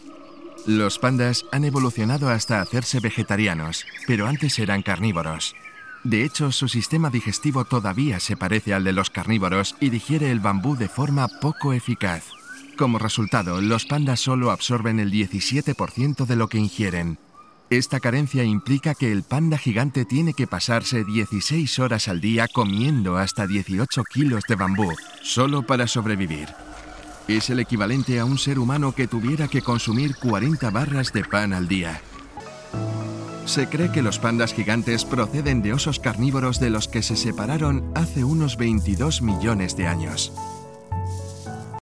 Los pandas han evolucionado hasta hacerse vegetarianos, pero antes eran carnívoros. De hecho, su sistema digestivo todavía se parece al de los carnívoros y digiere el bambú de forma poco eficaz. Como resultado, los pandas solo absorben el 17% de lo que ingieren. Esta carencia implica que el panda gigante tiene que pasarse 16 horas al día comiendo hasta 18 kilos de bambú, solo para sobrevivir. Es el equivalente a un ser humano que tuviera que consumir 40 barras de pan al día. Se cree que los pandas gigantes proceden de osos carnívoros de los que se separaron hace unos 22 millones de años.